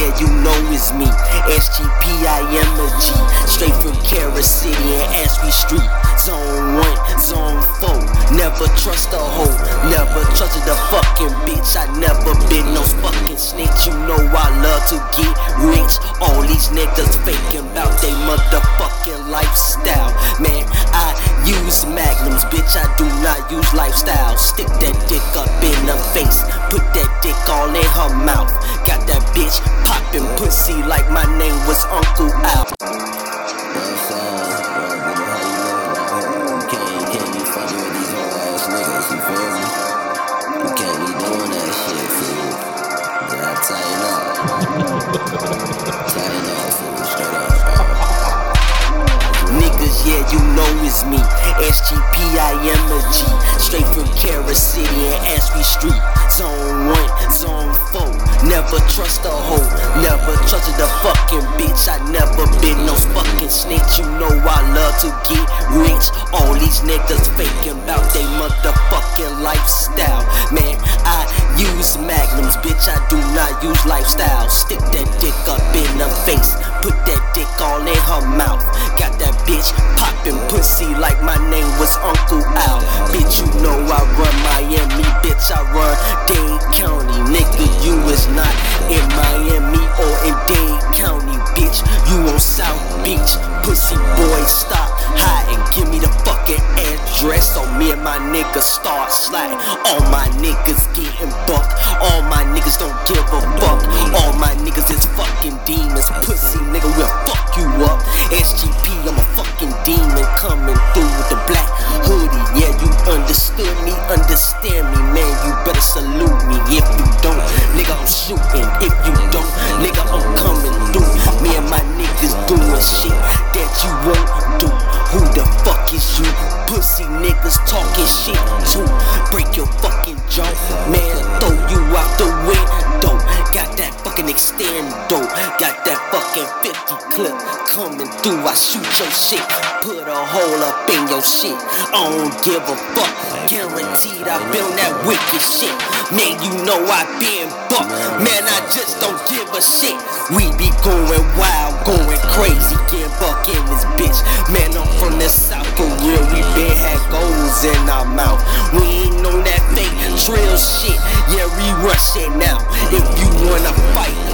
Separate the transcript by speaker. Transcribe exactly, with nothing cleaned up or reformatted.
Speaker 1: yeah, you know it's me. S G P, I am a G. Straight from Carrot City and Ashby Street. Zone one, zone four. Never trust a hoe, never trusted a fucking bitch. I never been no fucking snitch. You know I love to get rich. All these niggas faking about they motherfucking lifestyle. Man, I use magnums, bitch, I do not use lifestyle. Stick that dick up in her face, put that dick all in her mouth. Got that bitch poppin' pussy like my name was Uncle Al. Niggas, yeah, you know it's me. S G P, I am a G. Straight from Carrot City and Ashby Street. Zone one, zone four. Never trust a hoe, never trusted a fucking bitch. I never been no fucking snitch. You know I love to get rich. All these niggas faking about they motherfucking lifestyle. Man, I use magnums, bitch, I do not use lifestyle. Stick that dick up in her face, put that dick all in her mouth. Got that bitch poppin' pussy like my name was Uncle Al. Bitch, you know I run Miami, bitch, I run Dade County. Nigga, you is not in Miami or in Dade County, bitch. You on South Beach, pussy boy, stop hiding. Give me the fucking address so me and my niggas start sliding. All my niggas getting bucked, all my niggas don't give a fuck. All my niggas is fucking demons, pussy nigga, we'll fuck you up. S G P, I'm a fucking demon coming through with the black hoodie. Yeah, you understood me, understand me, man. You better salute me. If you don't, nigga, I'm shooting. If you don't, nigga, I'm coming through. Me and my niggas doing shit that you won't do. Who the fuck is you? Pussy niggas talking shit too. Break your fucking jaw, man. Throw you out the window. Got that fucking extendo. Got that fucking fifty clip coming through. I shoot your shit, put a hole up in your shit. I don't give a fuck. Guaranteed I build that wicked shit. Man, you know I been buck. Man, I just don't give a shit. We be going wild, going crazy, getting buck in this bitch. Man, I'm from the south for real. We been had goals in our mouth. We ain't on that fake drill shit. Yeah, we run shit now. If you wanna fight,